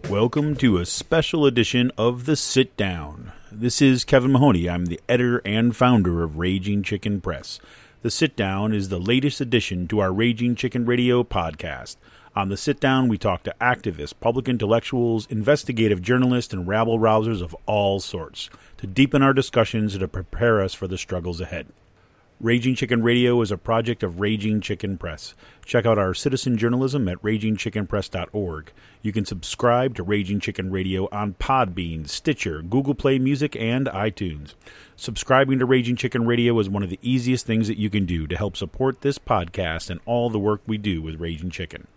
Welcome to a special edition of The Sit Down. This is Kevin Mahoney. I'm the editor and founder of Raging Chicken Press. The Sit Down is the latest addition to our Raging Chicken Radio podcast. On The Sit Down, we talk to activists, public intellectuals, investigative journalists, and rabble-rousers of all sorts to deepen our discussions and to prepare us for the struggles ahead. Raging Chicken Radio is a project of Raging Chicken Press. Check out our citizen journalism at ragingchickenpress.org. You can subscribe to Raging Chicken Radio on Podbean, Stitcher, Google Play Music, and iTunes. Subscribing to Raging Chicken Radio is one of the easiest things that you can do to help support this podcast and all the work we do with Raging Chicken.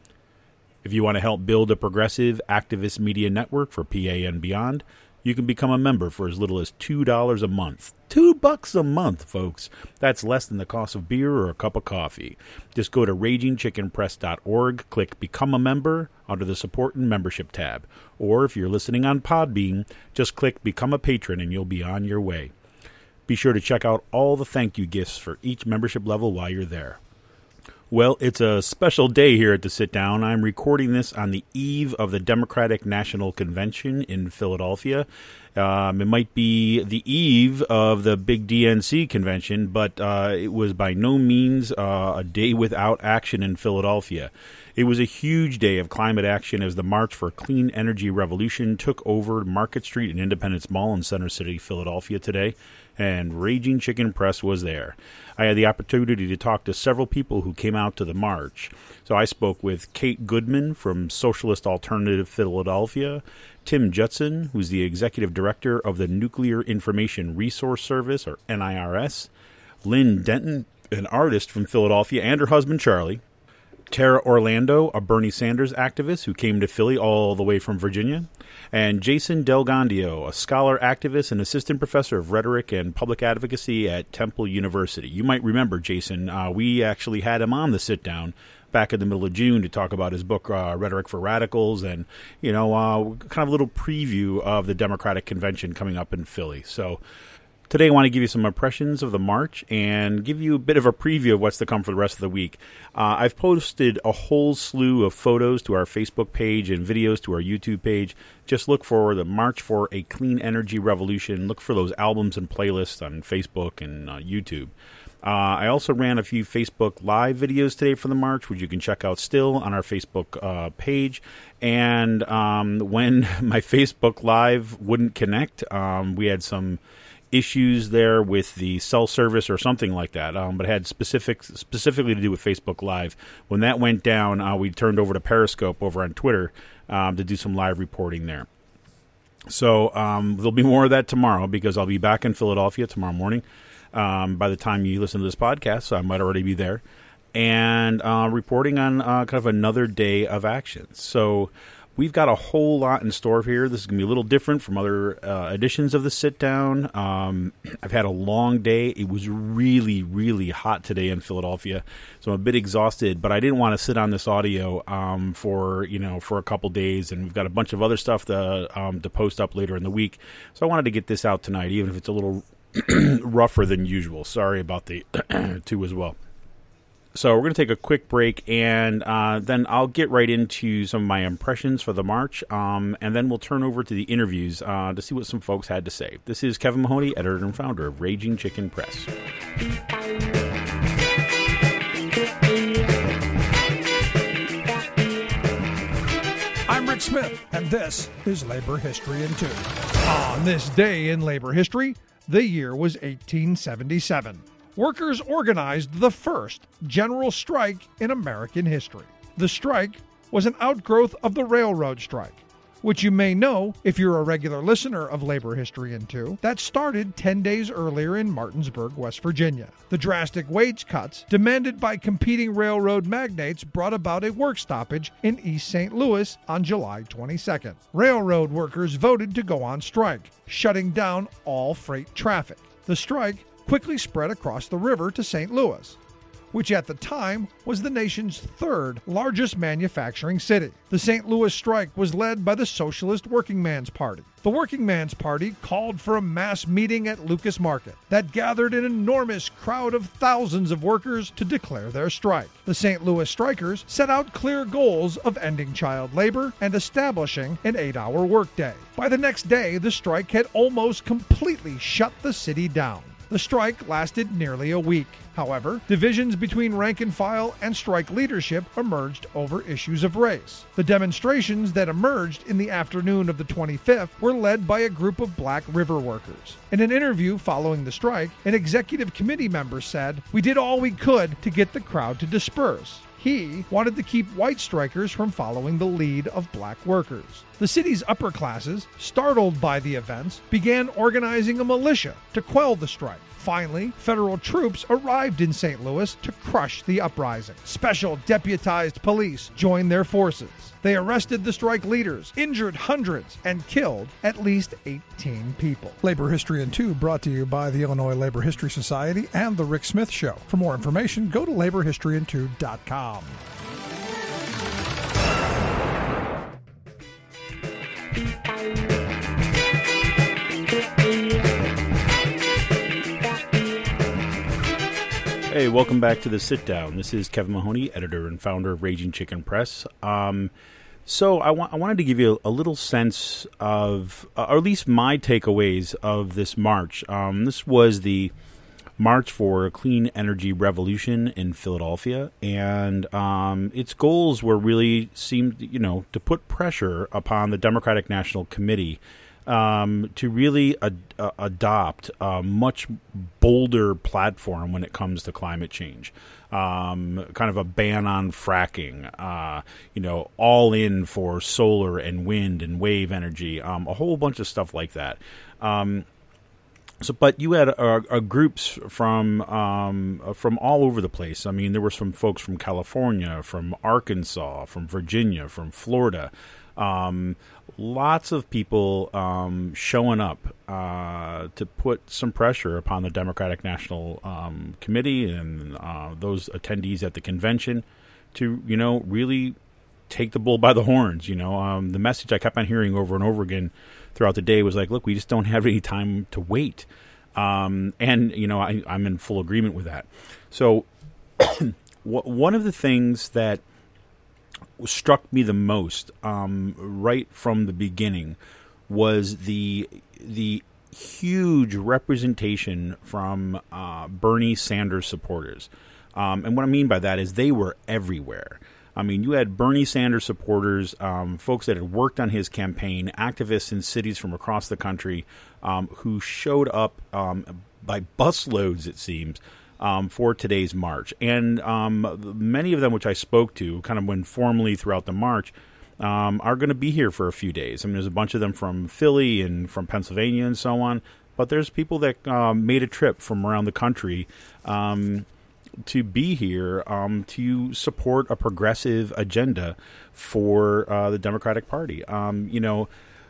If you want to help build a progressive activist media network for PA and beyond, you can become a member for as little as $2 a month. $2 a month, folks. That's less than the cost of beer or a cup of coffee. Just go to ragingchickenpress.org, click Become a Member under the Support and Membership tab. Or if you're listening on Podbean, just click Become a Patron and you'll be on your way. Be sure to check out all the thank you gifts for each membership level while you're there. Well, it's a special day here at the Sit Down. I'm recording this on the eve of the Democratic National Convention in Philadelphia. It might be the eve of the big DNC convention, but it was by no means a day without action in Philadelphia. It was a huge day of climate action as the March for a Clean Energy Revolution took over Market Street and Independence Mall in Center City, Philadelphia today, and Raging Chicken Press was there. I had the opportunity to talk to several people who came out to the march. So I spoke with Kate Goodman from Socialist Alternative Philadelphia, Tim Judson, who's the executive director of the Nuclear Information Resource Service, or NIRS, Lynn Denton, an artist from Philadelphia, and her husband Charlie, Tara Orlando, a Bernie Sanders activist who came to Philly all the way from Virginia, and Jason Delgandio, a scholar, activist, and assistant professor of rhetoric and public advocacy at Temple University. You might remember Jason. We actually had him on the Sit Down back in the middle of June to talk about his book, Rhetoric for Radicals, and, kind of a little preview of the Democratic Convention coming up in Philly. So today I want to give you some impressions of the march and give you a bit of a preview of what's to come for the rest of the week. I've posted a whole slew of photos to our Facebook page and videos to our YouTube page. Just look for the March for a Clean Energy Revolution. Look for those albums and playlists on Facebook and YouTube. I also ran a few Facebook Live videos today for the march, which you can check out still on our Facebook page. And when my Facebook Live wouldn't connect, we had some issues there with the cell service or something like that, but it had specifically to do with Facebook Live. When that went down, we turned over to Periscope over on Twitter to do some live reporting there. So there'll be more of that tomorrow because I'll be back in Philadelphia tomorrow morning. By the time you listen to this podcast, so I might already be there, and reporting on kind of another day of action. So we've got a whole lot in store here. This is going to be a little different from other editions of the Sit Down. I've had a long day. It was really, really hot today in Philadelphia, so I'm a bit exhausted, but I didn't want to sit on this audio for a couple days, and we've got a bunch of other stuff to post up later in the week. So I wanted to get this out tonight, even if it's a little rougher than usual. Sorry about the two as well. So we're going to take a quick break, and then I'll get right into some of my impressions for the march, and then we'll turn over to the interviews to see what some folks had to say. This is Kevin Mahoney, editor and founder of Raging Chicken Press. I'm Rick Smith, and this is Labor History in 2. On this day in labor history, the year was 1877. Workers organized the first general strike in American history. The strike was an outgrowth of the railroad strike, which you may know if you're a regular listener of Labor History in 2, that started 10 days earlier in Martinsburg, West Virginia. The drastic wage cuts demanded by competing railroad magnates brought about a work stoppage in East St. Louis on July 22nd. Railroad workers voted to go on strike, shutting down all freight traffic. The strike quickly spread across the river to St. Louis. which at the time was the nation's third largest manufacturing city. The St. Louis strike was led by the Socialist Working Man's Party. The Working Man's Party called for a mass meeting at Lucas Market that gathered an enormous crowd of thousands of workers to declare their strike. The St. Louis strikers set out clear goals of ending child labor and establishing an 8-hour workday. By the next day, the strike had almost completely shut the city down. The strike lasted nearly a week. However, divisions between rank and file and strike leadership emerged over issues of race. The demonstrations that emerged in the afternoon of the 25th were led by a group of Black River workers. In an interview following the strike, an executive committee member said, "We did all we could to get the crowd to disperse." He wanted to keep white strikers from following the lead of black workers. The city's upper classes, startled by the events, began organizing a militia to quell the strike. Finally, federal troops arrived in St. Louis to crush the uprising. Special deputized police joined their forces. They arrested the strike leaders, injured hundreds, and killed at least 18 people. Labor History in 2 brought to you by the Illinois Labor History Society and The Rick Smith Show. For more information, go to laborhistoryin2.com. Hey, welcome back to The Sit Down. This is Kevin Mahoney, editor and founder of Raging Chicken Press. So I wanted to give you a little sense of, or at least my takeaways of this march. This was the March for a Clean Energy Revolution in Philadelphia, and its goals were really seemed, to put pressure upon the Democratic National Committee to really adopt a much bolder platform when it comes to climate change. Kind of a ban on fracking, all in for solar and wind and wave energy, a whole bunch of stuff like that. But you had groups from all over the place. I mean, there were some folks from California, from Arkansas, from Virginia, from Florida. Lots of people showing up to put some pressure upon the Democratic National Committee and those attendees at the convention to, really take the bull by the horns. The message I kept on hearing over and over again throughout the day was like, look, we just don't have any time to wait. I'm in full agreement with that. So one of the things that struck me the most right from the beginning was the huge representation from Bernie Sanders supporters. And what I mean by that is they were everywhere. I mean, you had Bernie Sanders supporters, folks that had worked on his campaign, activists in cities from across the country who showed up by busloads, it seems, for today's march. And many of them, which I spoke to, kind of went formally throughout the march, are going to be here for a few days. I mean, there's a bunch of them from Philly and from Pennsylvania and so on. But there's people that made a trip from around the country to be here to support a progressive agenda for the Democratic Party. I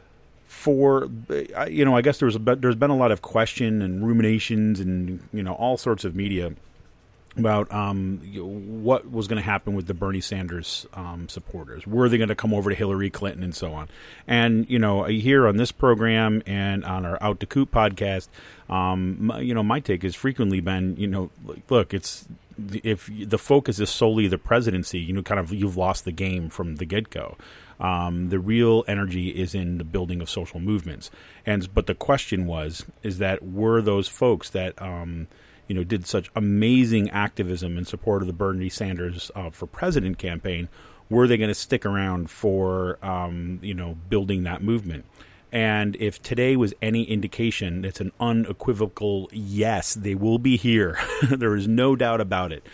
guess there's been a lot of question and ruminations and all sorts of media about what was going to happen with the Bernie Sanders supporters. Were they going to come over to Hillary Clinton and so on? And here on this program and on our Out to Coop podcast, my take has frequently been, look, it's if the focus is solely the presidency, you've lost the game from the get-go. The real energy is in the building of social movements. But the question is that were those folks that, did such amazing activism in support of the Bernie Sanders for president campaign, were they going to stick around for, building that movement? And if today was any indication, it's an unequivocal yes, they will be here. There is no doubt about it.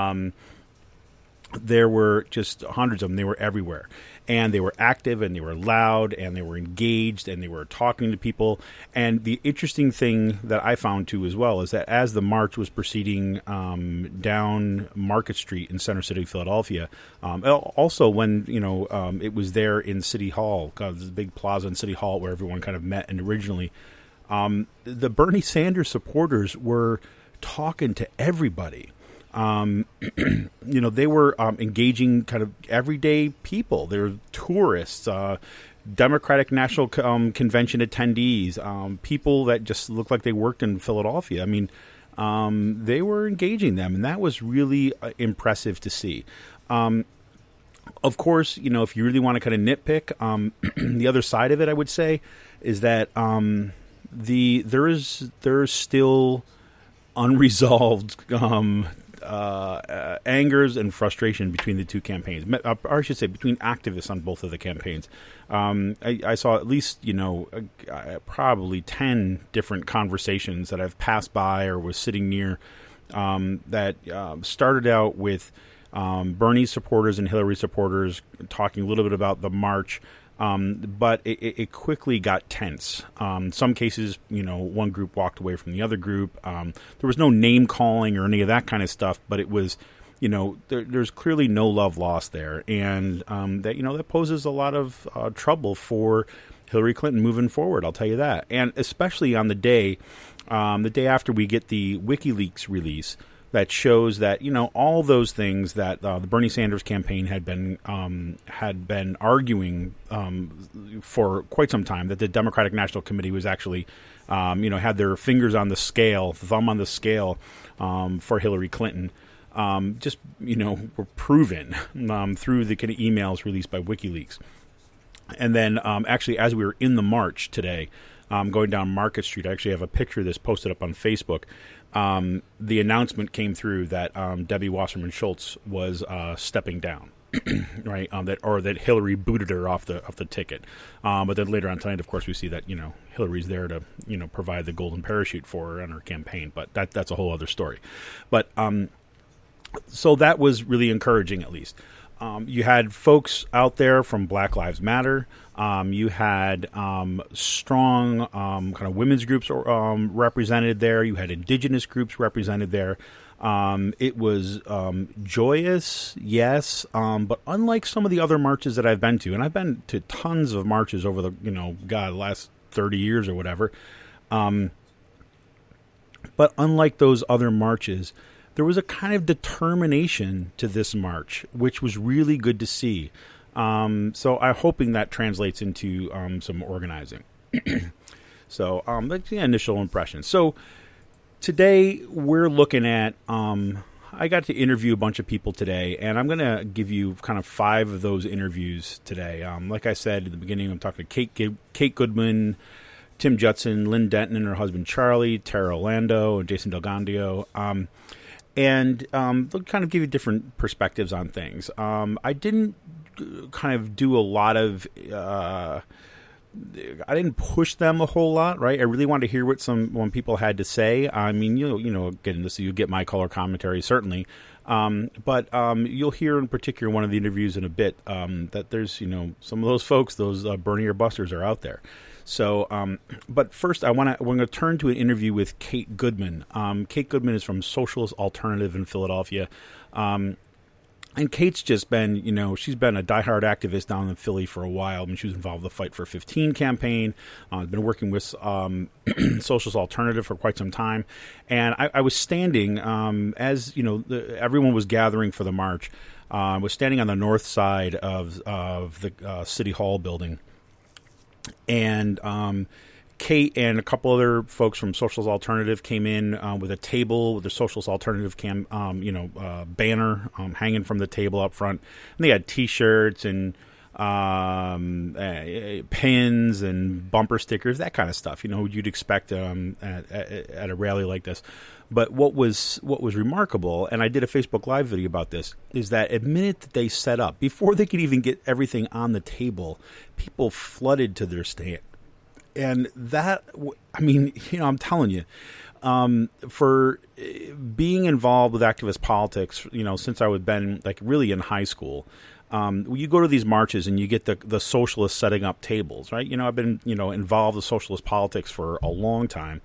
There were just hundreds of them. They were everywhere. And they were active, and they were loud, and they were engaged, and they were talking to people. And the interesting thing that I found, too, as well, is that as the march was proceeding down Market Street in Center City, Philadelphia, also when, it was there in City Hall, the big plaza in City Hall where everyone kind of met, and originally, the Bernie Sanders supporters were talking to everybody. They were engaging kind of everyday people. They were tourists, Democratic National Convention attendees, people that just looked like they worked in Philadelphia. I mean, they were engaging them, and that was really impressive to see. Of course, if you really want to kind of nitpick, the other side of it, I would say, is that there is still unresolved angers and frustration between the two campaigns, or I should say between activists on both of the campaigns. I saw at least, probably 10 different conversations that I've passed by or was sitting near that started out with Bernie supporters and Hillary supporters talking a little bit about the march. But it quickly got tense. Some cases, one group walked away from the other group. There was no name calling or any of that kind of stuff, but it was, there's clearly no love lost there. And that poses a lot of trouble for Hillary Clinton moving forward. I'll tell you that. And especially on the day after we get the WikiLeaks release, that shows that all those things that the Bernie Sanders campaign had been arguing for quite some time, that the Democratic National Committee was actually had their fingers on the scale, thumb on the scale for Hillary Clinton, were proven through the kind of emails released by WikiLeaks. And then actually, as we were in the march today, going down Market Street, I actually have a picture of this posted up on Facebook. The announcement came through that Debbie Wasserman Schultz was stepping down, right? That Hillary booted her off the ticket. But then later on tonight, of course, we see that Hillary's there to provide the golden parachute for her on her campaign. But that's a whole other story. But so that was really encouraging, at least. You had folks out there from Black Lives Matter. You had strong kind of women's groups represented there. You had indigenous groups represented there. It was joyous, yes, but unlike some of the other marches that I've been to, and I've been to tons of marches over the last 30 years or whatever, but unlike those other marches, there was a kind of determination to this march, which was really good to see. So I'm hoping that translates into some organizing. So that's the initial impression. So today we're looking at, I got to interview a bunch of people today, and I'm going to give you kind of 5 of those interviews today. Like I said at the beginning, I'm talking to Kate Goodman, Tim Judson, Lynn Denton and her husband Charlie, Tara Orlando, and Jason Delgandio. And they'll kind of give you different perspectives on things. I didn't kind of do a lot of I didn't push them a whole lot, right? I really wanted to hear what when people had to say. I mean, again, this you get my color commentary certainly, but you'll hear in particular one of the interviews in a bit that there's some of those folks, those Bernie or Busters, are out there. So, but first, we're going to turn to an interview with Kate Goodman. Kate Goodman is from Socialist Alternative in Philadelphia. And Kate's just been, she's been a diehard activist down in Philly for a while. I mean, she was involved in the Fight for 15 campaign. Been working with Socialist Alternative for quite some time. And I was standing, as, everyone was gathering for the march. I was standing on the north side of the City Hall building. And Kate and a couple other folks from Socialist Alternative came in with a table with the Socialist Alternative banner hanging from the table up front. And they had T-shirts and pins and bumper stickers, that kind of stuff. You'd expect at a rally like this. But what was remarkable, and I did a Facebook Live video about this, is that at the minute that they set up, before they could even get everything on the table, people flooded to their stand. And that, I mean, I'm telling you, for being involved with activist politics, since I had been really in high school, you go to these marches and you get the socialists setting up tables, right? I've been, involved with socialist politics for a long time.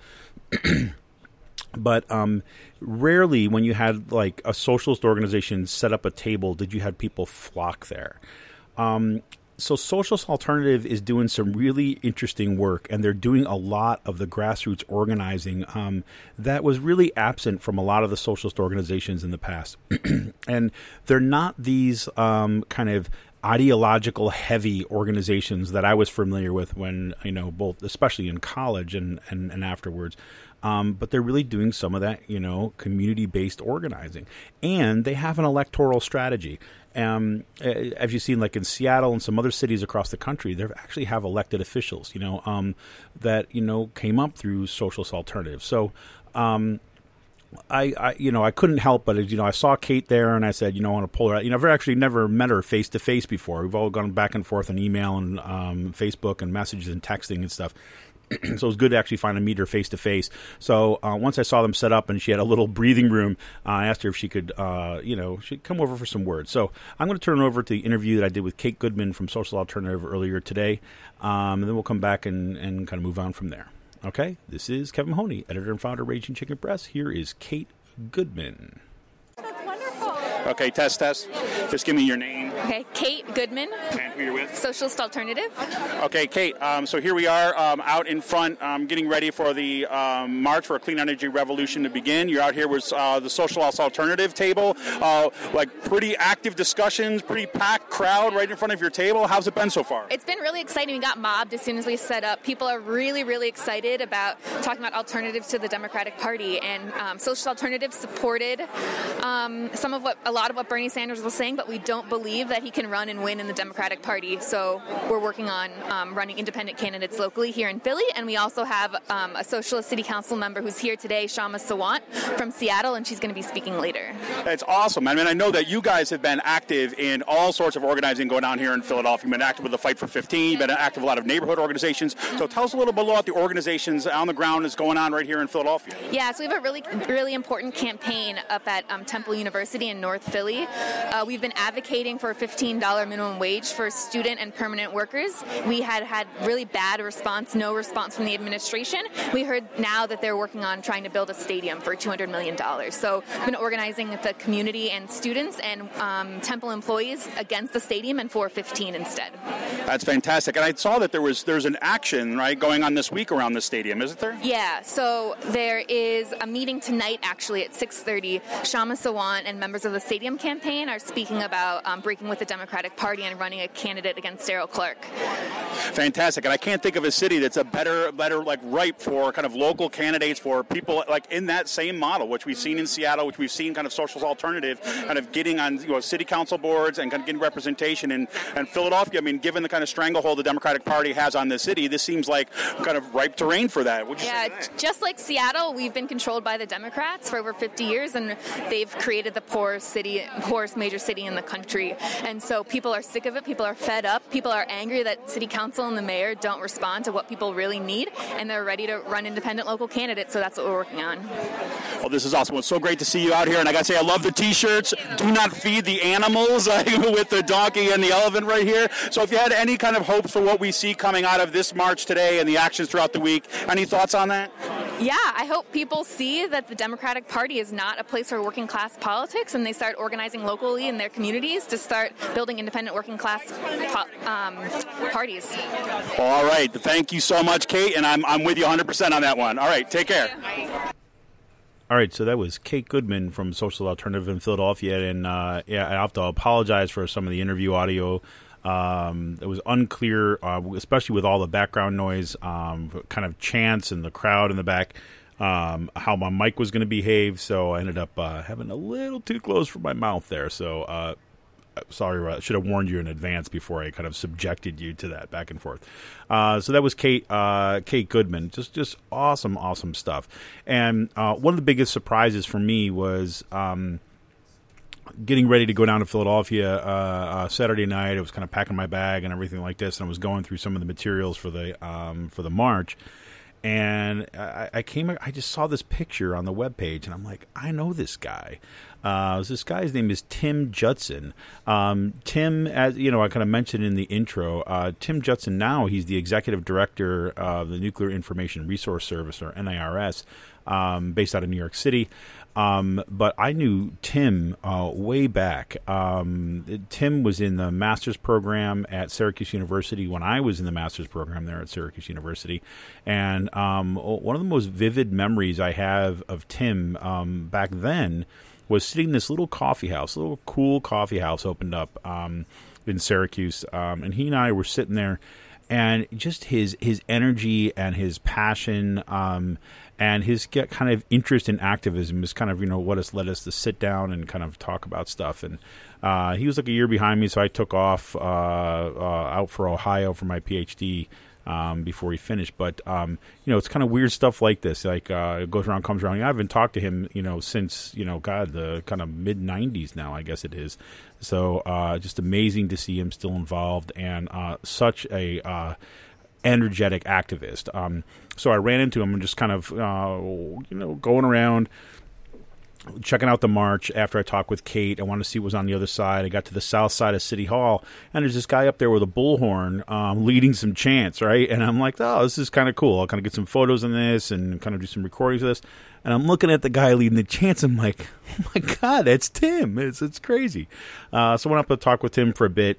But rarely when you had a socialist organization set up a table did you have people flock there. So Socialist Alternative is doing some really interesting work, and they're doing a lot of the grassroots organizing that was really absent from a lot of the socialist organizations in the past. And they're not these kind of ideological heavy organizations that I was familiar with when, both especially in college and afterwards. But they're really doing some of that, community-based organizing. And they have an electoral strategy. As you've seen, like in Seattle and some other cities across the country, they actually have elected officials, that, came up through Socialist Alternatives. So I couldn't help but, I saw Kate there and I said, I want to pull her out. I've actually never met her face to face before. We've all gone back and forth on email and Facebook and messages and texting and stuff. So it was good to actually finally meet her face to face. So once I saw them set up and she had a little breathing room, I asked her if she could, she'd come over for some words. So I'm going to turn it over to the interview that I did with Kate Goodman from Social Alternative earlier today. And then we'll come back and kind of move on from there. Okay, this is Kevin Mahoney, editor and founder of Raging Chicken Press. Here is Kate Goodman. That's wonderful. Okay, test. Just give me your name. Okay, Kate Goodman. And who you're with? Socialist Alternative. Okay, Kate, so here we are out in front getting ready for the March for a Clean Energy Revolution to begin. You're out here with the Socialist Alternative table. Pretty active discussions, pretty packed crowd right in front of your table. How's it been so far? It's been really exciting. We got mobbed as soon as we set up. People are really, really excited about talking about alternatives to the Democratic Party. And Socialist Alternative supported a lot of what Bernie Sanders was saying, but we don't believe that he can run and win in the Democratic Party. So we're working on running independent candidates locally here in Philly, and we also have a Socialist City Council member who's here today, Shama Sawant from Seattle, and she's going to be speaking later. That's awesome. I mean, I know that you guys have been active in all sorts of organizing going on here in Philadelphia. You've been active with the Fight for 15, you've been active with a lot of neighborhood organizations. So tell us a little bit about the organizations on the ground that's going on right here in Philadelphia. Yeah, so we have a really, really important campaign up at Temple University in North Philly. We've been advocating for a $15 minimum wage for student and permanent workers. We had really bad response, no response from the administration. We heard now that they're working on trying to build a stadium for $200 million. So we've been organizing with the community and students and Temple employees against the stadium and for 15 instead. That's fantastic. And I saw that there's an action, right, going on this week around the stadium, isn't there? Yeah, so there is a meeting tonight actually at 6:30. Shama Sawant and members of the Stadium Campaign are speaking about breaking with the Democratic Party and running a candidate against Daryl Clark. Fantastic. And I can't think of a city that's a better like ripe for kind of local candidates for people like in that same model, which we've seen in Seattle, which we've seen kind of Socialist Alternative kind of getting on city council boards and kind of getting representation in Philadelphia. I mean, given the kind of stranglehold the Democratic Party has on this city, this seems like kind of ripe terrain for that. Would you say that? Just like Seattle, we've been controlled by the Democrats for over 50 years, and they've created the poorest major city in the country. And so people are sick of it. People are fed up. People are angry that city council and the mayor don't respond to what people really need, and they're ready to run independent local candidates. So that's what we're working on. Well, this is awesome. It's so great to see you out here, and I got to say, I love the T-shirts. Do not feed the animals with the donkey and the elephant right here. So if you had any kind of hopes for what we see coming out of this march today and the actions throughout the week, any thoughts on that? Yeah, I hope people see that the Democratic Party is not a place for working class politics, and they start organizing locally in their communities to start building independent working class parties. All right. Thank you so much, Kate, and I'm with you 100% on that one. All right. Take care. All right, so that was Kate Goodman from Social Alternative in Philadelphia, and I have to apologize for some of the interview audio. It was unclear, especially with all the background noise, kind of chants and the crowd in the back, how my mic was going to behave. So I ended up having a little too close for my mouth there. So sorry, I should have warned you in advance before I kind of subjected you to that back and forth. So that was Kate Goodman. Just awesome stuff. And one of the biggest surprises for me was getting ready to go down to Philadelphia Saturday night. I was kind of packing my bag and everything like this, and I was going through some of the materials for the march. And I just saw this picture on the webpage, and I'm like, I know this guy. This guy's name is Tim Judson. Tim, as you know, I kind of mentioned in the intro, Tim Judson now, he's the executive director of the Nuclear Information Resource Service, or NIRS, based out of New York City. But I knew Tim way back. Tim was in the master's program at Syracuse University when I was in the master's program there at Syracuse University. And one of the most vivid memories I have of Tim back then was sitting in this little coffee house, a little cool coffee house opened up in Syracuse. And he and I were sitting there, and just his energy and his passion and his kind of interest in activism is kind of, what has led us to sit down and kind of talk about stuff. And he was like a year behind me, so I took off out for Ohio for my PhD before he finished. But, it's kind of weird stuff like this. Like, it goes around, comes around. I haven't talked to him, since, the kind of mid-'90s now, I guess it is. So just amazing to see him still involved, and such a energetic activist. So I ran into him and just kind of, going around, checking out the march. After I talked with Kate, I wanted to see what was on the other side. I got to the south side of City Hall, and there's this guy up there with a bullhorn leading some chants, right? And I'm like, oh, this is kind of cool. I'll kind of get some photos on this and kind of do some recordings of this. And I'm looking at the guy leading the chants. I'm like, oh, my God, that's Tim. It's crazy. So I went up to talk with Tim for a bit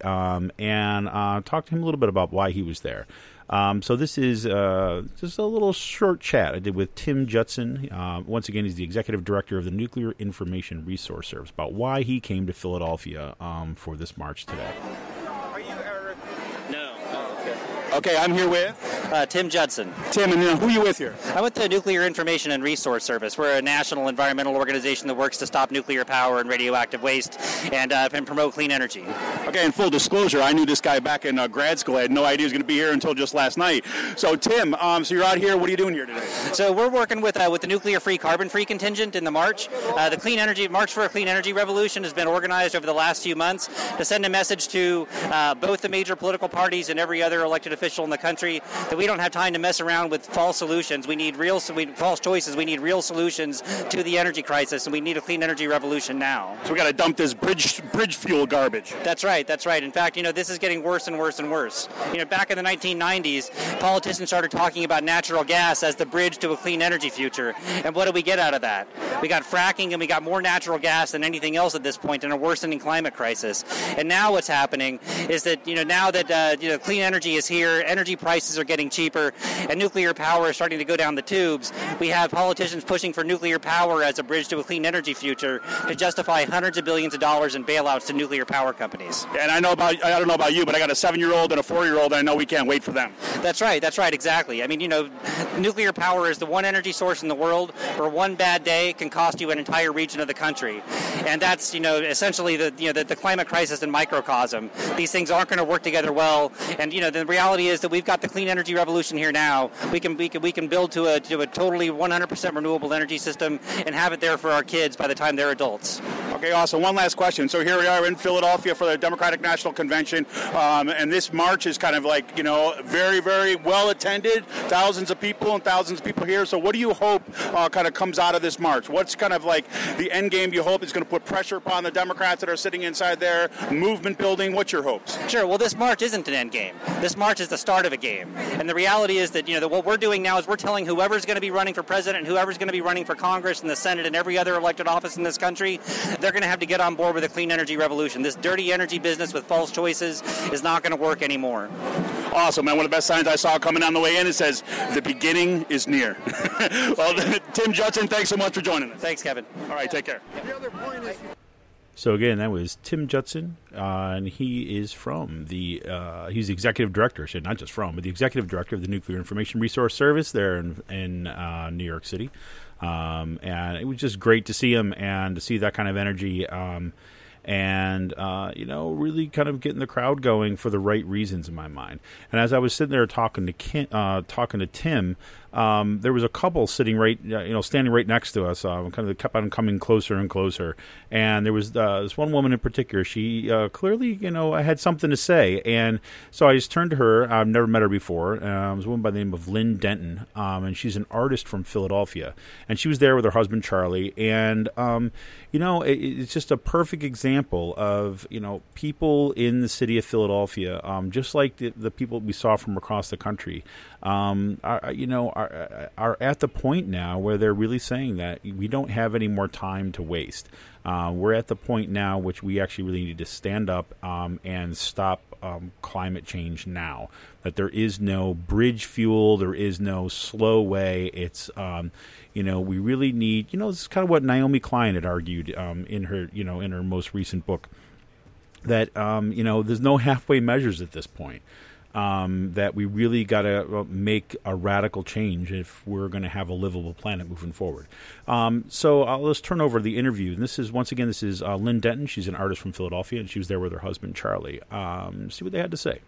and talked to him a little bit about why he was there. So this is just a little short chat I did with Tim Judson. Once again, he's the executive director of the Nuclear Information Resource Service, about why he came to Philadelphia for this march today. Are you Eric? No. Oh, okay. Okay, I'm here with Tim Judson. Tim, and who are you with here? I'm with the Nuclear Information and Resource Service. We're a national environmental organization that works to stop nuclear power and radioactive waste and promote clean energy. Okay, in full disclosure, I knew this guy back in grad school. I had no idea he was going to be here until just last night. So, Tim, so you're out here. What are you doing here today? So we're working with the nuclear-free, carbon-free contingent in the march. The Clean Energy March for a Clean Energy Revolution has been organized over the last few months to send a message to both the major political parties and every other elected official in the country that we don't have time to mess around with false solutions. We need false choices. We need real solutions to the energy crisis, and we need a clean energy revolution now. So we got to dump this bridge fuel garbage. That's right. In fact, this is getting worse and worse and worse. Back in the 1990s, politicians started talking about natural gas as the bridge to a clean energy future. And what do we get out of that? We got fracking, and we got more natural gas than anything else at this point in a worsening climate crisis. And now what's happening is that, now that clean energy is here, energy prices are getting cheaper, and nuclear power is starting to go down the tubes, we have politicians pushing for nuclear power as a bridge to a clean energy future to justify hundreds of billions of dollars in bailouts to nuclear power companies. And I don't know about you, but I got a 7-year-old and a 4-year-old, and I know we can't wait for them. That's right, exactly. I mean, nuclear power is the one energy source in the world where one bad day can cost you an entire region of the country. And that's, essentially the climate crisis in microcosm. These things aren't going to work together well. And, the reality is that we've got the clean energy revolution here now. We can build to a totally 100% renewable energy system and have it there for our kids by the time they're adults. Okay, awesome. One last question. So here we are in Philadelphia for the Democratic National Convention, and this march is kind of like, very, very well attended. Thousands of people here. So what do you hope kind of comes out of this march? What's kind of like the end game you hope is going to put pressure upon the Democrats that are sitting inside there, movement building? What's your hopes? Sure. Well, this march isn't an end game. This march is the start of a game. And the reality is that, that what we're doing now is we're telling whoever's going to be running for president and whoever's going to be running for Congress and the Senate and every other elected office in this country, they're going to have to get on board with a clean energy revolution. This dirty energy business with false choices is not going to work anymore. Awesome, man. One of the best signs I saw coming on the way in, it says, the beginning is near. Well, Tim Judson, thanks so much for joining us. Thanks, Kevin. All right, take care. The other point is... So again, that was Tim Judson, and he is from he's the executive director, not just from, but the executive director of the Nuclear Information Resource Service there in New York City. And it was just great to see him and to see that kind of energy. And really kind of getting the crowd going for the right reasons in my mind. And as I was sitting there talking to Tim, there was a couple sitting standing right next to us. Kind of kept on coming closer and closer. And there was this one woman in particular. She clearly, had something to say. And so I just turned to her. I've never met her before. It was a woman by the name of Lynn Denton, and she's an artist from Philadelphia. And she was there with her husband Charlie. And it's just a perfect example of people in the city of Philadelphia, just like the people we saw from across the country, are are at the point now where they're really saying that we don't have any more time to waste. We're at the point now which we actually really need to stand up and stop climate change now. That there is no bridge fuel, there is no slow way. It's we really need. This is kind of what Naomi Klein had argued in her most recent book. That there's no halfway measures at this point. That we really got to make a radical change if we're going to have a livable planet moving forward. So let's turn over the interview. And this is Lynn Denton. She's an artist from Philadelphia, and she was there with her husband, Charlie. See what they had to say.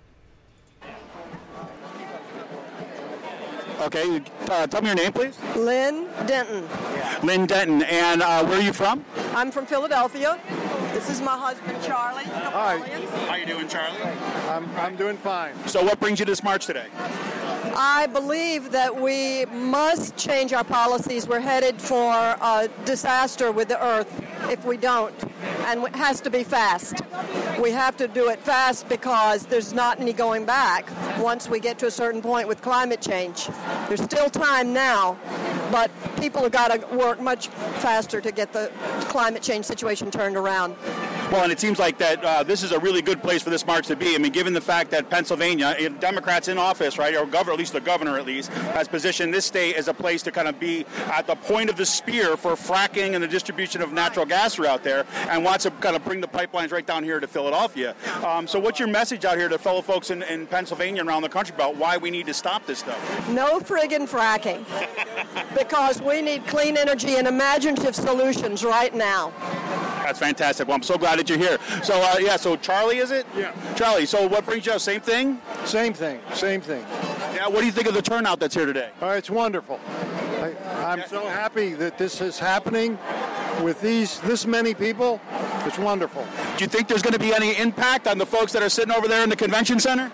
Okay, tell me your name, please. Lynn Denton. Lynn Denton. And where are you from? I'm from Philadelphia. This is my husband, Charlie. Hi. How you doing, Charlie? I'm doing fine. So what brings you to this march today? I believe that we must change our policies. We're headed for a disaster with the earth if we don't, and it has to be fast. We have to do it fast because there's not any going back once we get to a certain point with climate change. There's still time now, but people have got to work much faster to get the climate change situation turned around. Well, and it seems like that this is a really good place for this march to be. I mean, given the fact that Pennsylvania, Democrats in office, right, or at least the governor has positioned this state as a place to kind of be at the point of the spear for fracking and the distribution of natural gas throughout there, and wants to kind of bring the pipelines right down here to Philadelphia. So what's your message out here to fellow folks in Pennsylvania and around the country about why we need to stop this stuff? No friggin' fracking, because we need clean energy and imaginative solutions right now. That's fantastic. Well, I'm so glad that you're here. So, so Charlie, is it? Yeah. Charlie, so what brings you out? Same thing? Same thing. Yeah, what do you think of the turnout that's here today? It's wonderful. I'm so happy that this is happening with this many people. It's wonderful. Do you think there's going to be any impact on the folks that are sitting over there in the convention center?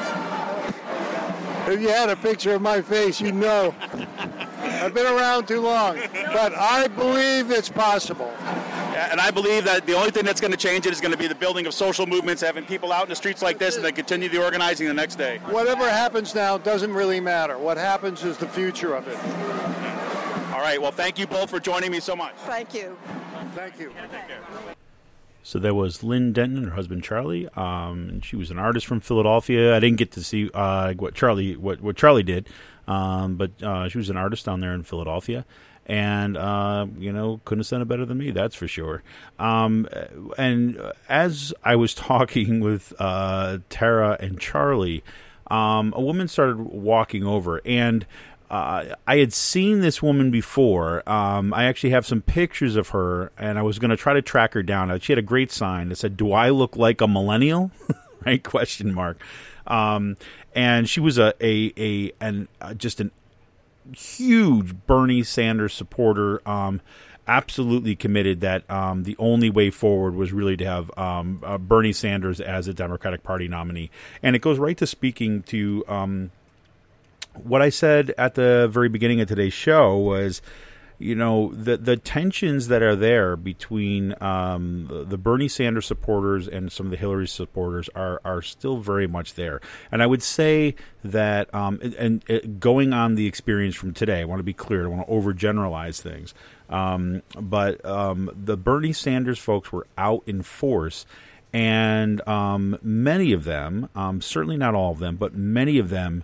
If you had a picture of my face, you'd know. I've been around too long, but I believe it's possible. And I believe that the only thing that's going to change it is going to be the building of social movements, having people out in the streets like this, and then continue the organizing the next day. Whatever happens now doesn't really matter. What happens is the future of it. All right. Well, thank you both for joining me so much. Thank you. Thank you. Take care. So that was Lynn Denton and her husband Charlie. And she was an artist from Philadelphia. I didn't get to see what Charlie did, but she was an artist down there in Philadelphia. And, couldn't have done it better than me, that's for sure. And as I was talking with Tara and Charlie, a woman started walking over. And I had seen this woman before. I actually have some pictures of her, and I was going to try to track her down. She had a great sign that said, "Do I look like a millennial?" Right? Question mark. And she was just an huge Bernie Sanders supporter, absolutely committed that the only way forward was really to have Bernie Sanders as a Democratic Party nominee. And it goes right to speaking to what I said at the very beginning of today's show was, the tensions that are there between the Bernie Sanders supporters and some of the Hillary supporters are still very much there. And I would say that, going on the experience from today, I want to be clear, I don't want to overgeneralize things, but the Bernie Sanders folks were out in force, and many of them, certainly not all of them, but many of them,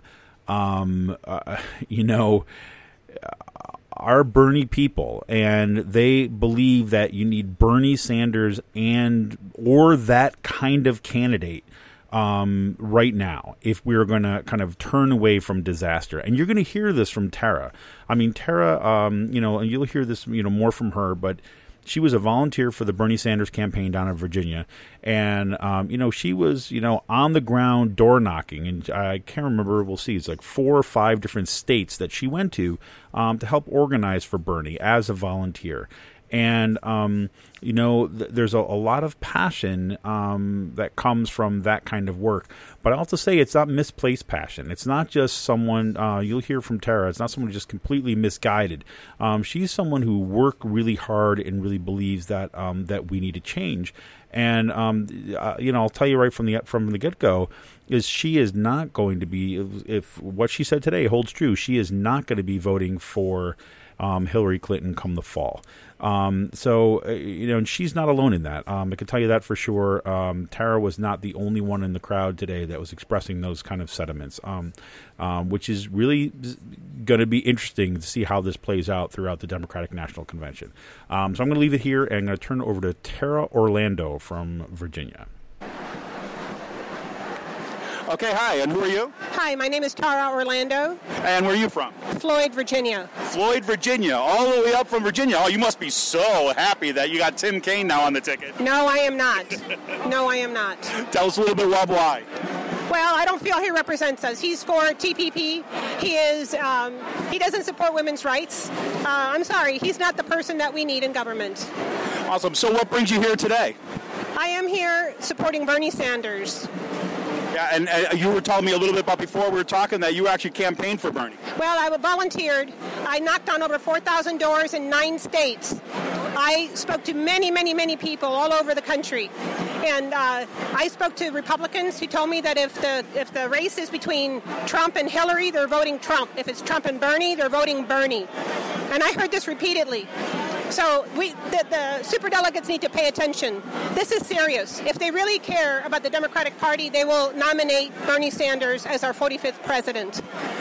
are Bernie people, and they believe that you need Bernie Sanders or that kind of candidate right now if we're going to kind of turn away from disaster. And you're going to hear this from Tara. I mean, Tara, and you'll hear this, more from her, but she was a volunteer for the Bernie Sanders campaign down in Virginia. And, she was, on the ground door knocking. And I can't remember, we'll see, it's like 4 or 5 different states that she went to help organize for Bernie as a volunteer. And, there's a lot of passion that comes from that kind of work. But I also say it's not misplaced passion. It's not just someone, you'll hear from Tara, it's not someone just completely misguided. She's someone who worked really hard and really believes that that we need to change. And I'll tell you right from the get-go, is she is not going to be, if what she said today holds true, she is not going to be voting for Hillary Clinton come the fall. And she's not alone in that. I can tell you that for sure. Tara was not the only one in the crowd today that was expressing those kind of sentiments, which is really going to be interesting to see how this plays out throughout the Democratic National Convention. So I'm going to leave it here, and I'm going to turn it over to Tara Orlando from Virginia. Okay, hi, and who are you? Hi, my name is Tara Orlando. And where are you from? Floyd, Virginia. Floyd, Virginia, all the way up from Virginia. Oh, you must be so happy that you got Tim Kaine now on the ticket. No, I am not. No, I am not. Tell us a little bit why. Well, I don't feel he represents us. He's for TPP. He doesn't support women's rights. I'm sorry, he's not the person that we need in government. Awesome. So what brings you here today? I am here supporting Bernie Sanders. Yeah, and you were telling me a little bit about before we were talking that you actually campaigned for Bernie. Well, I volunteered. I knocked on over 4,000 doors in 9 states. I spoke to many, many, many people all over the country. And I spoke to Republicans who told me that if the race is between Trump and Hillary, they're voting Trump. If it's Trump and Bernie, they're voting Bernie. And I heard this repeatedly. So the superdelegates need to pay attention. This is serious. If they really care about the Democratic Party, they will nominate Bernie Sanders as our 45th president.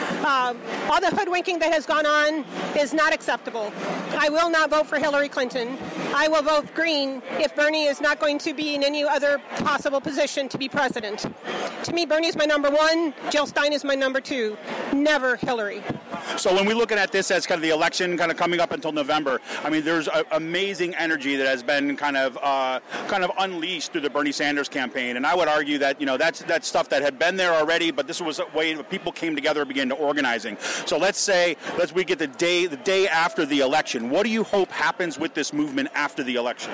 All the hoodwinking that has gone on is not acceptable. I will not vote for Hillary Clinton. I will vote Green if Bernie is not going to be in any other possible position to be president. To me, Bernie is my number 1. Jill Stein is my number 2. Never Hillary. So when we're looking at this as kind of the election kind of coming up until November, I mean, there's amazing energy that has been kind of unleashed through the Bernie Sanders campaign. And I would argue that, that's stuff that had been there already, but this was a way that people came together and began to organizing. So let's we get the day after the election. What do you hope happens with this movement after the election?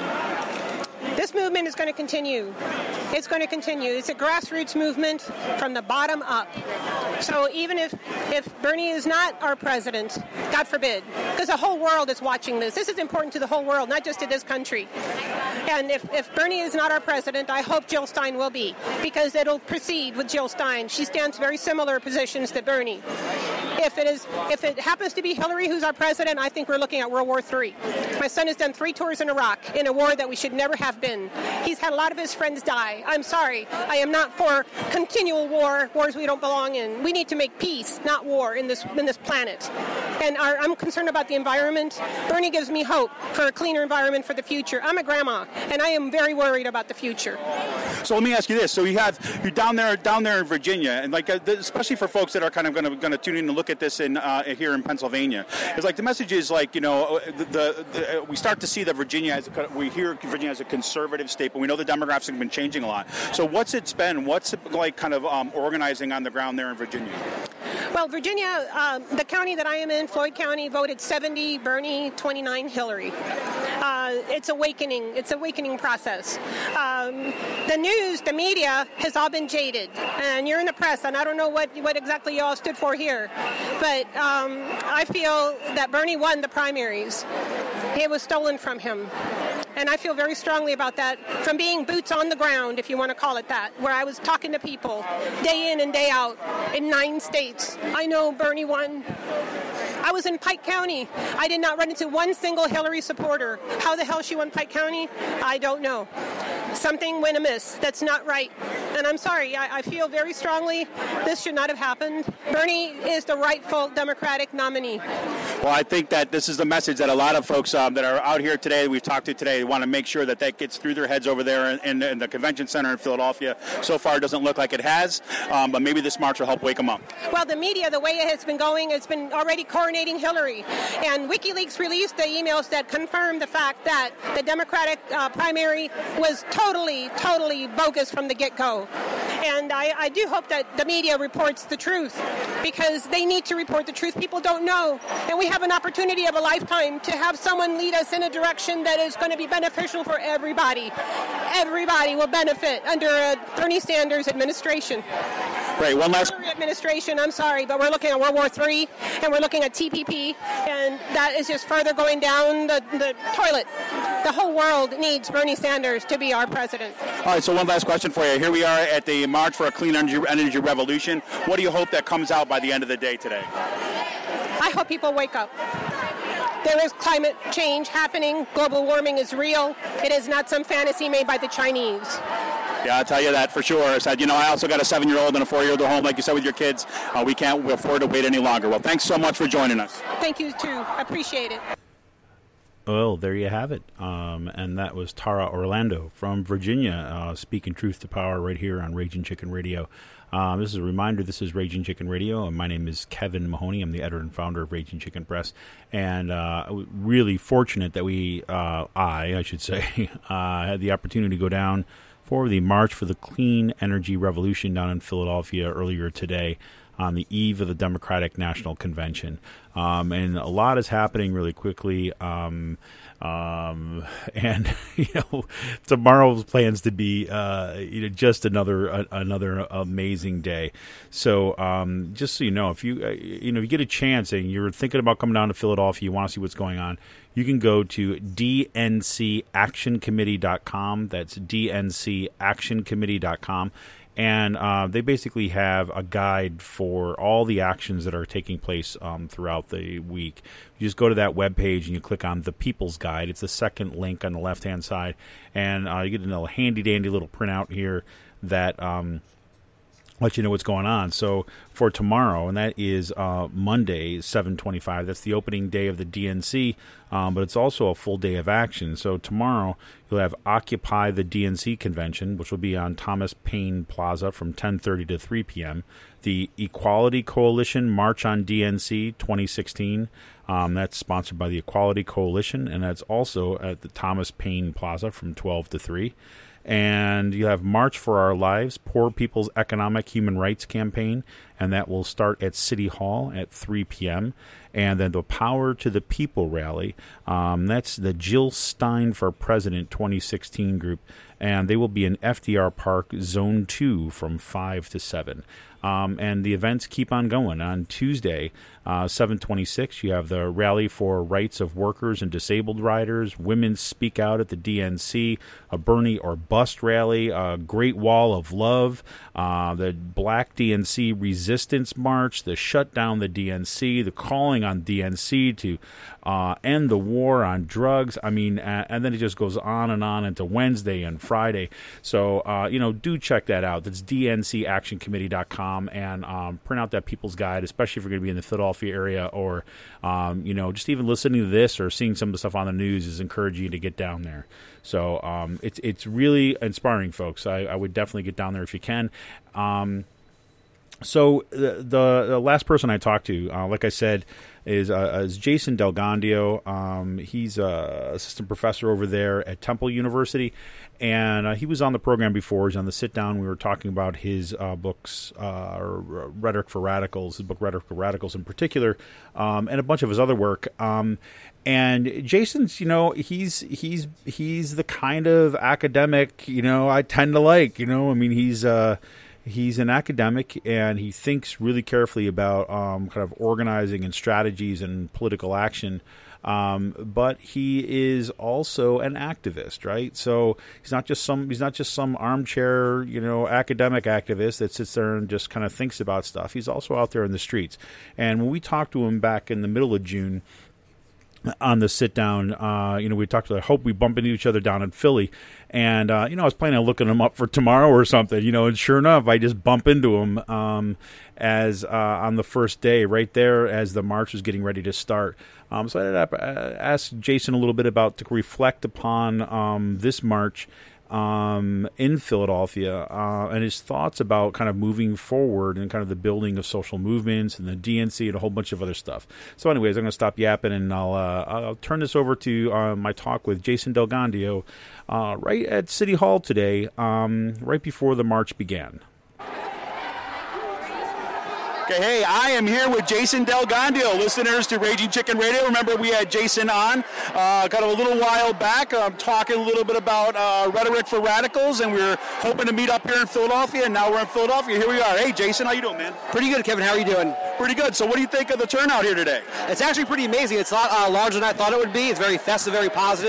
This movement is going to continue. It's going to continue. It's a grassroots movement from the bottom up. So even if Bernie is not our president, God forbid, because the whole world is watching this. This is important to the whole world, not just to this country. And if Bernie is not our president, I hope Jill Stein will be, because it'll proceed with Jill Stein. She stands very similar positions to Bernie. If it happens to be Hillary who's our president, I think we're looking at World War III. My son has done 3 tours in Iraq in a war that we should never have been. He's had a lot of his friends die. I'm sorry. I am not for continual wars we don't belong in. We need to make peace, not war, in this planet. And I'm concerned about the environment. Bernie gives me hope for a cleaner environment for the future. I'm a grandma, and I am very worried about the future. So let me ask you this: so you're down there in Virginia, and especially for folks that are kind of going to tune in and look at this here in Pennsylvania, it's like the message is we start to see that we hear Virginia as a conservative state, but we know the demographics have been changing a lot. So what's it like kind of organizing on the ground there in Virginia? Well, Virginia, the county that I am in, Floyd County, voted 70 Bernie, 29 Hillary. It's awakening. It's an awakening process. The news, the media has all been jaded, and you're in the press, and I don't know what exactly you all stood for here, but I feel that Bernie won the primaries. It was stolen from him. And I feel very strongly about that, from being boots on the ground, if you want to call it that, where I was talking to people day in and day out in 9 states. I know Bernie won. I was in Pike County. I did not run into one single Hillary supporter. How the hell she won Pike County? I don't know. Something went amiss. That's not right. And I'm sorry. I feel very strongly this should not have happened. Bernie is the rightful Democratic nominee. Well, I think that this is the message that a lot of folks that are out here today, we've talked to today, want to make sure that gets through their heads over there in the convention center in Philadelphia. So far, it doesn't look like it has, but maybe this march will help wake them up. Well, the media, the way it has been going, it's been already coronating Hillary. And WikiLeaks released the emails that confirmed the fact that the Democratic primary was totally bogus from the get-go. And I do hope that the media reports the truth, because they need to report the truth. People don't know. And we have an opportunity of a lifetime to have someone lead us in a direction that is going to be beneficial for everybody. Everybody will benefit under a Bernie Sanders administration. Right, one last administration, I'm sorry, but we're looking at World War III, and we're looking at TPP, and that is just further going down the toilet. the whole world needs Bernie Sanders to be our president. All right, so one last question for you. Here we are at the March for a Clean Energy Revolution. What do you hope that comes out by the end of the day today? I hope people wake up. There is climate change happening. Global warming is real. It is not some fantasy made by the Chinese. Yeah, I'll tell you that for sure. I also got a 7-year-old and a 4-year-old at home, like you said, with your kids. We can't afford to wait any longer. Well, thanks so much for joining us. Thank you, too. Appreciate it. Well, there you have it. And that was Tara Orlando from Virginia, speaking truth to power right here on Raging Chicken Radio. This is a reminder, this is Raging Chicken Radio, and my name is Kevin Mahoney. I'm the editor and founder of Raging Chicken Press, and really fortunate that I should say, had the opportunity to go down for the March for the Clean Energy Revolution down in Philadelphia earlier today on the eve of the Democratic National Convention. And a lot is happening really quickly. And, tomorrow's plans to be, just another amazing day. So, just so you know, if you get a chance and you're thinking about coming down to Philadelphia, you want to see what's going on, you can go to dncactioncommittee.com. That's dncactioncommittee.com. And they basically have a guide for all the actions that are taking place throughout the week. You just go to that webpage and you click on the People's Guide. It's the second link on the left-hand side. And you get a handy-dandy little printout here that let you know what's going on. So for tomorrow, and that is Monday, 7/25, that's the opening day of the DNC, but it's also a full day of action. So tomorrow, you'll have Occupy the DNC convention, which will be on Thomas Paine Plaza from 10:30 to 3 p.m. The Equality Coalition March on DNC 2016, that's sponsored by the Equality Coalition, and that's also at the Thomas Paine Plaza from 12 to 3. And you have March for Our Lives, Poor People's Economic Human Rights Campaign, and that will start at City Hall at 3 p.m. And then the Power to the People rally, that's the Jill Stein for President 2016 group, and they will be in FDR Park, Zone 2 from 5 to 7. And the events keep on going. On Tuesday, 7/26, you have the Rally for Rights of Workers and Disabled Riders, Women Speak Out at the DNC, a Bernie or Bust rally, a Great Wall of Love, the Black DNC Resistance March, the Shut Down the DNC, the calling on DNC to end the war on drugs. I mean, and then it just goes on into Wednesday and Friday. So, do check that out. That's dncactioncommittee.com, and print out that People's Guide, especially if you're going to be in the Philadelphia area, or, just even listening to this or seeing some of the stuff on the news is encouraging you to get down there. So it's really inspiring, folks. I would definitely get down there if you can. So the last person I talked to, like I said, is Jason Delgandio. He's an assistant professor over there at Temple University, and he was on the program before. He's on the sit-down. We were talking about his books, Rhetoric for Radicals, his book Rhetoric for Radicals in particular, and a bunch of his other work. And Jason's, he's the kind of academic, I tend to like, he's an academic, and he thinks really carefully about kind of organizing and strategies and political action. But he is also an activist, right? So he's not just some armchair, academic activist that sits there and just kind of thinks about stuff. He's also out there in the streets. And when we talked to him back in the middle of June on the sit down, we talked about, I hope we bump into each other down in Philly. And, I was planning on looking him up for tomorrow or something, and sure enough, I just bump into him as on the first day right there as the march was getting ready to start. So I ended up asked Jason a little bit to reflect upon this march in Philadelphia and his thoughts about kind of moving forward and kind of the building of social movements and the DNC and a whole bunch of other stuff. So anyways, I'm going to stop yapping, and I'll turn this over to my talk with Jason Delgandio right at City Hall today, right before the march began. Okay, hey, I am here with Jason Delgandio, listeners to Raging Chicken Radio. Remember, we had Jason on kind of a little while back, talking a little bit about Rhetoric for Radicals, and we were hoping to meet up here in Philadelphia, and now we're in Philadelphia. Here we are. Hey, Jason, how you doing, man? Pretty good, Kevin. How are you doing? Pretty good. So what do you think of the turnout here today? It's actually pretty amazing. It's a lot larger than I thought it would be. It's very festive, very positive.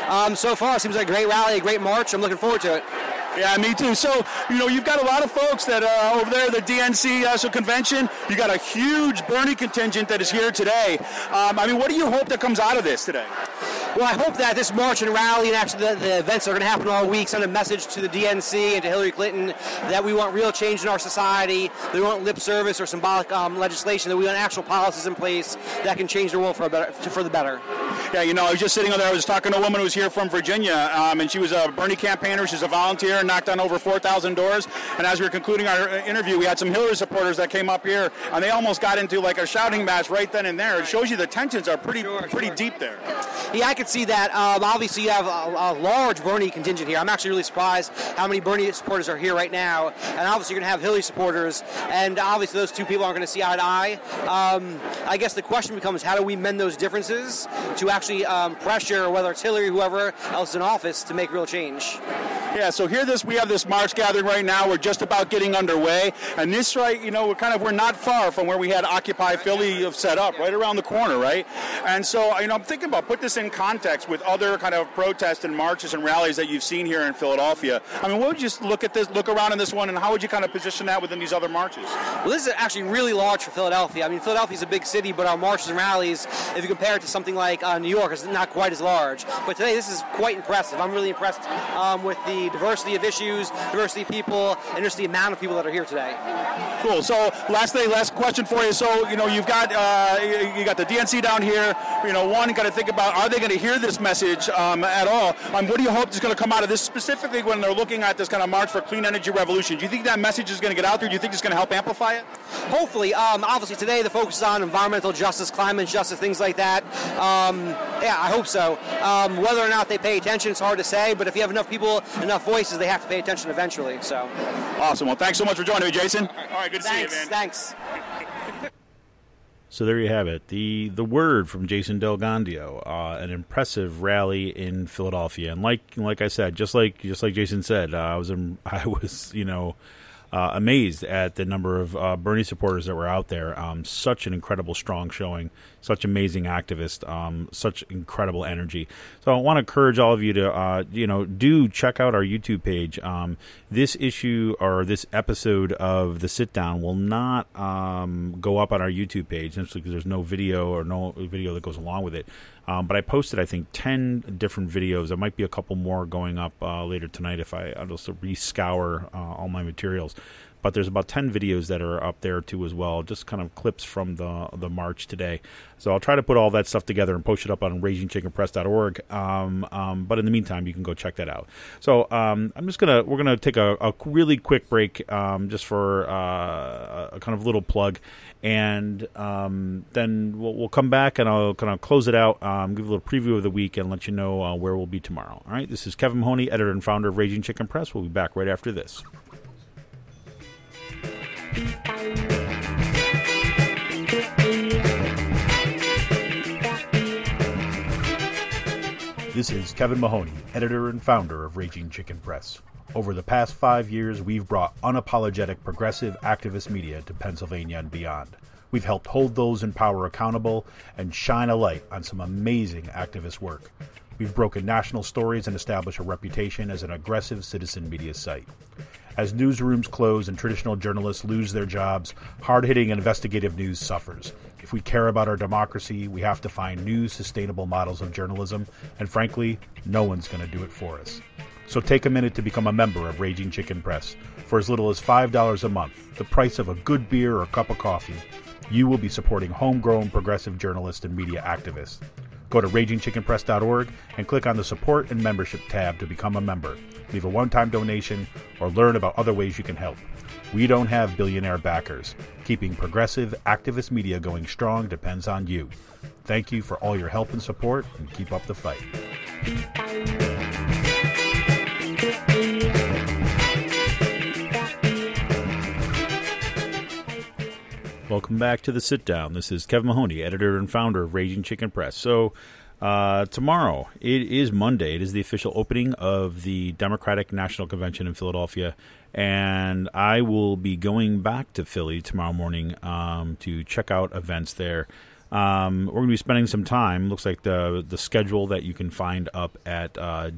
So far, it seems like a great rally, a great march. I'm looking forward to it. Yeah, me too. So, you've got a lot of folks that over there at the DNC National Convention. You got a huge Bernie contingent that is here today. What do you hope that comes out of this today? Well, I hope that this march and rally and actually the events that are going to happen all week send a message to the DNC and to Hillary Clinton that we want real change in our society, that we want lip service or symbolic legislation, that we want actual policies in place that can change the world for the better. Yeah, I was just sitting over there. I was talking to a woman who was here from Virginia, and she was a Bernie campaigner. She's a volunteer, knocked on over 4,000 doors. And as we were concluding our interview, we had some Hillary supporters that came up here, and they almost got into like a shouting match right then and there. It shows you the tensions are pretty deep there. Yeah, I could see that. Obviously, you have a large Bernie contingent here. I'm actually really surprised how many Bernie supporters are here right now. And obviously, you're going to have Hillary supporters. And obviously, those two people aren't going to see eye to eye. I guess the question becomes, how do we mend those differences to actually pressure, whether it's Hillary or whoever else in office, to make real change? Yeah, so we have this march gathering right now. We're just about getting underway. And this, right, we're not far from where we had Occupy Philly set up, right around the corner, right? And so, I'm thinking about put this in context with other kind of protests and marches and rallies that you've seen here in Philadelphia. What would you look around in this one, and how would you kind of position that within these other marches? Well, this is actually really large for Philadelphia. Philadelphia's a big city, but our marches and rallies, if you compare it to something like New York, is not quite as large. But today, this is quite impressive. I'm really impressed with the diversity of issues, diversity of people, and just the amount of people that are here today. Cool. So last question for you. So you've got the DNC down here. One, you got to think about, are they going to hear this message at all? What do you hope is going to come out of this, specifically when they're looking at this kind of march for clean energy revolution? Do you think that message is going to get out there? Do you think it's going to help amplify it? Hopefully. Obviously today the focus is on environmental justice, climate justice, things like that. I hope so. Whether or not they pay attention, it's hard to say, but if you have enough people, enough voices, they have to pay attention eventually. So. Awesome. Well, thanks so much for joining me, Jason. All right, good to see you, man. Thanks. So there you have it. The word from Jason Del Gandio, an impressive rally in Philadelphia, and like I said, just like Jason said, I was amazed at the number of Bernie supporters that were out there. Such an incredible, strong showing. Such amazing activists. Such incredible energy. So I want to encourage all of you to, do check out our YouTube page. This issue or this episode of The Sit Down will not go up on our YouTube page, simply because there's no video that goes along with it. But I posted, I think, 10 different videos. There might be a couple more going up later tonight if I'll just re-scour all my materials. But there's about 10 videos that are up there, too, as well, just kind of clips from the march today. So I'll try to put all that stuff together and post it up on ragingchickenpress.org. But in the meantime, you can go check that out. So we're going to take a really quick break just for a kind of little plug. And then we'll come back and I'll kind of close it out, give a little preview of the week, and let you know where we'll be tomorrow. All right, this is Kevin Mahoney, editor and founder of Raging Chicken Press. We'll be back right after this. This is Kevin Mahoney, editor and founder of Raging Chicken Press. Over the past 5 years, we've brought unapologetic progressive activist media to Pennsylvania and beyond. We've helped hold those in power accountable and shine a light on some amazing activist work. We've broken national stories and established a reputation as an aggressive citizen media site. As newsrooms close and traditional journalists lose their jobs, hard-hitting investigative news suffers. If we care about our democracy, we have to find new, sustainable models of journalism, and frankly, no one's going to do it for us. So take a minute to become a member of Raging Chicken Press. For as little as $5 a month, the price of a good beer or cup of coffee, you will be supporting homegrown progressive journalists and media activists. Go to ragingchickenpress.org and click on the Support and Membership tab to become a member. Leave a one-time donation or learn about other ways you can help. We don't have billionaire backers. Keeping progressive activist media going strong depends on you. Thank you for all your help and support, and keep up the fight. Welcome back to The Sit Down. This is Kevin Mahoney, editor and founder of Raging Chicken Press. So tomorrow, it is Monday. It is the official opening of the Democratic National Convention in Philadelphia, and I will be going back to Philly tomorrow morning to check out events there. We're going to be spending some time. Looks like the schedule that you can find up at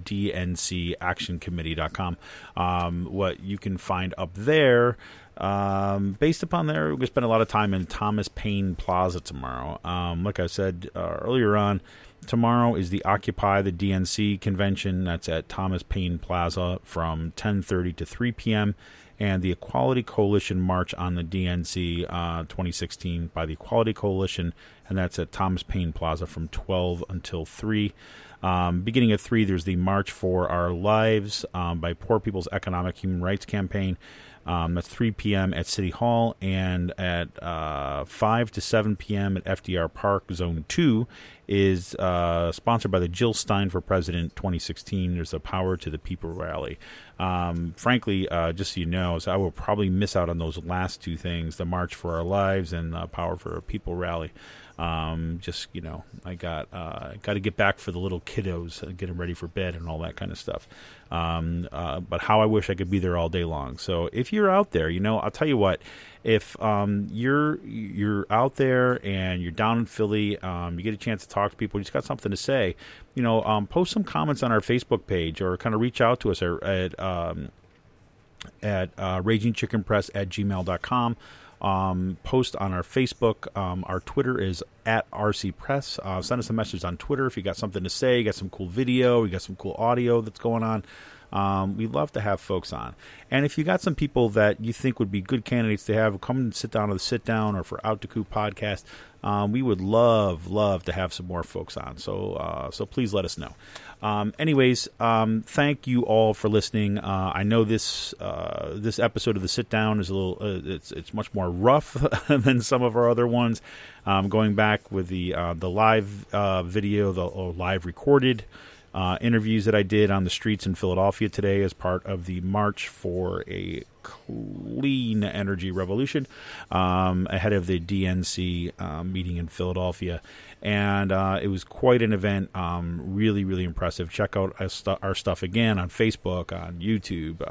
dncactioncommittee.com. What you can find up there, based upon there, we're going to spend a lot of time in Thomas Paine Plaza tomorrow. Like I said earlier on, tomorrow is the Occupy the DNC convention. That's at Thomas Paine Plaza from 10:30 to 3 p.m., and the Equality Coalition March on the DNC 2016 by the Equality Coalition, and that's at Thomas Paine Plaza from 12 until 3. Beginning at 3, there's the March for Our Lives by Poor People's Economic Human Rights Campaign. That's 3 p.m. at City Hall, and at 5 to 7 p.m. at FDR Park. Zone 2 is sponsored by the Jill Stein for President 2016. There's a Power to the People rally. Frankly, just so you know, so I will probably miss out on those last two things, the March for Our Lives and the Power for a People rally. Just, you know, I got to get back for the little kiddos, get them ready for bed and all that kind of stuff. But how I wish I could be there all day long. So if you're out there, you know, I'll tell you what, if you're out there and you're down in Philly, you get a chance to talk to people, you just got something to say, you know, post some comments on our Facebook page or kind of reach out to us at ragingchickenpress@gmail.com. Post on our Facebook. Our Twitter is at RC Press. Send us a message on Twitter if you got something to say. You got some cool video. You got some cool audio that's going on. We'd love to have folks on. And if you got some people that you think would be good candidates to have, come and sit down to the Sit Down or for Out to Coup podcast. We would love to have some more folks on. So please let us know. Anyways, thank you all for listening. I know this episode of the Sit Down is a little it's much more rough than some of our other ones. Going back with the live video, the live recorded interviews that I did on the streets in Philadelphia today as part of the March for a Clean Energy Revolution ahead of the DNC meeting in Philadelphia. And it was quite an event, really impressive. Check out our stuff again on Facebook, on YouTube,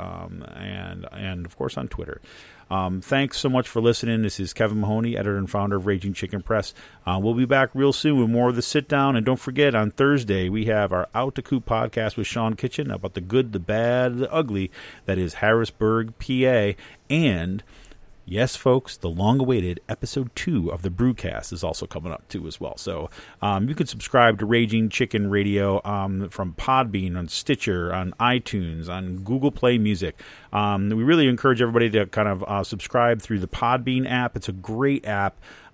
and of course on Twitter. Thanks so much for listening. This is Kevin Mahoney, editor and founder of Raging Chicken Press. We'll be back real soon with more of the Sit Down. And don't forget, on Thursday, we have our Out to Coup podcast with Sean Kitchen about the good, the bad, the ugly that is Harrisburg, PA. And yes, folks, the long-awaited episode 2 of the Brewcast is also coming up, too, as well. So you can subscribe to Raging Chicken Radio from Podbean, on Stitcher, on iTunes, on Google Play Music. We really encourage everybody to kind of subscribe through the Podbean app. It's a great app.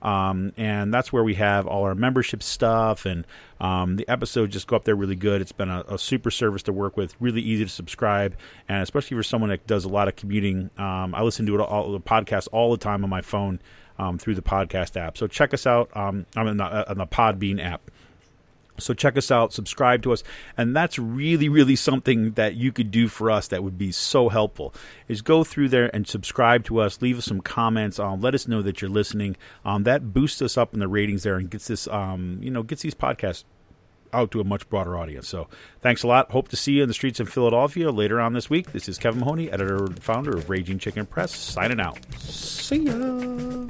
And that's where we have all our membership stuff, and the episodes just go up there really good. It's been a super service to work with, really easy to subscribe, and especially for someone that does a lot of commuting. I listen to the podcast all the time on my phone through the podcast app. So check us out on the Podbean app. So check us out, subscribe to us, and that's really something that you could do for us that would be so helpful, is go through there and subscribe to us, leave us some comments, let us know that you're listening. That boosts us up in the ratings there and gets this, gets these podcasts out to a much broader audience. So thanks a lot. Hope to see you in the streets of Philadelphia later on this week. This is Kevin Mahoney, editor and founder of Raging Chicken Press, signing out. See ya.